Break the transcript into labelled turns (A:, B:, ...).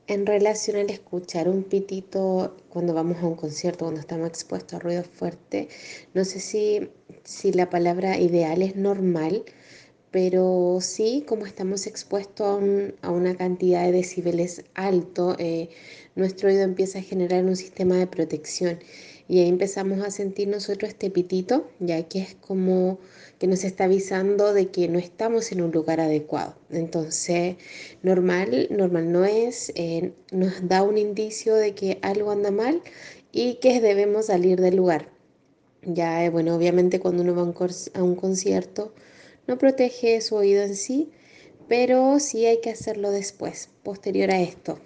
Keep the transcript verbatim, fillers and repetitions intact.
A: En relación al escuchar un pitito cuando vamos a un concierto, cuando estamos expuestos a ruido fuerte, no sé si, si la palabra ideal es normal, pero sí, como estamos expuestos a, un- a una cantidad de decibeles alto, eh, nuestro oído empieza a generar un sistema de protección y ahí empezamos a sentir nosotros este pitito, ya que es como que nos está avisando de que no estamos en un lugar adecuado. Entonces, normal, normal no es, eh, nos da un indicio de que algo anda mal y que debemos salir del lugar. Ya, eh, bueno, obviamente cuando uno va a un, cor- a un concierto, no protege su oído en sí, pero sí hay que hacerlo después, posterior a esto.